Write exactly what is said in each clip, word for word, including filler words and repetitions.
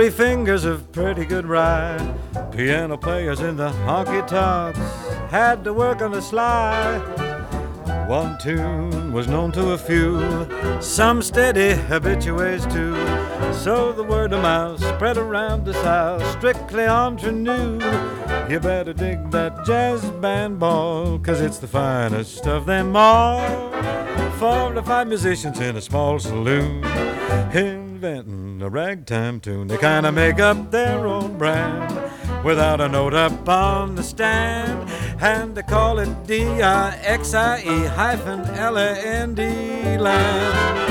Three fingers of pretty good ride. Piano players in the honky-tonks had to work on the sly. One tune was known to a few, some steady habitués too. So the word of mouth spread around the South, strictly ingenue. You better dig that jazz band ball, 'cause it's the finest of them all. Four to five musicians in a small saloon, inventing a ragtime tune. They kinda make up their own brand without a note up on the stand, and they call it D I X I E hyphen L A N D land.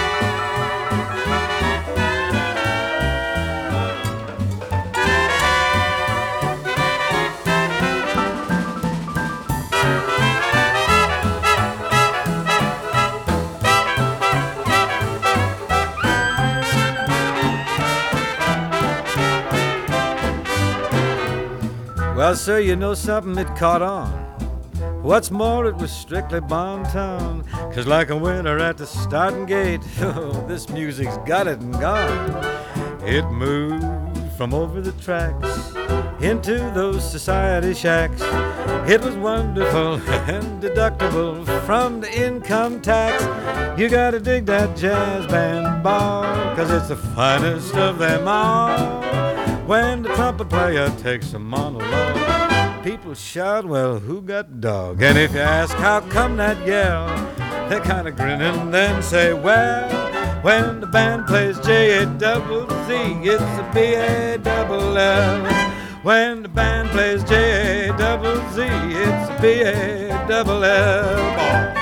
Well, sir, you know something, it caught on. What's more, it was strictly bon ton, 'cause like a winter at the starting gate, oh, this music's got it and gone. It moved from over the tracks into those society shacks. It was wonderful and deductible from the income tax. You gotta dig that jazz band ball, 'cause it's the finest of them all. When the trumpet player takes a monologue, people shout, well, who got dog? And if you ask how come that yell, they kind of grin and then say, well, when the band plays J A double Z, it's a B A double L. When the band plays J A double Z, it's a B A double L.